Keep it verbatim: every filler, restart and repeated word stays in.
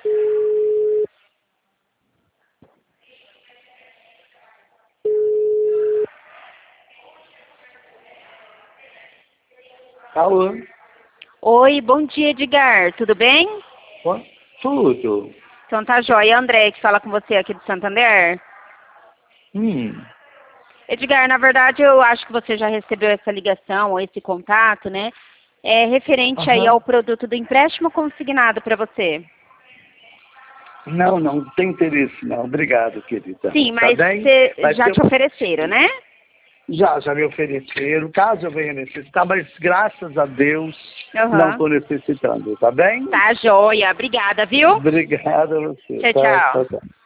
Alô? Oi, bom dia, Edgar. Tudo bem? Oi? Tudo. Então tá jóia. André, que fala com você aqui do Santander. Hum. Edgar, na verdade, eu acho que você já recebeu essa ligação ou esse contato, né? É referente aí Aham. ao produto do empréstimo consignado para você. Não, não tem interesse não. Obrigado, querida. Sim, Tá mas bem? você Mas já eu- te ofereceram, né? Já, já me ofereceram. Caso eu venha necessitar, mas graças a Deus não Aham. estou necessitando, tá bem? Tá jóia. Obrigada, viu? Obrigado a você. Tchau, Tá, tchau. tá, tá.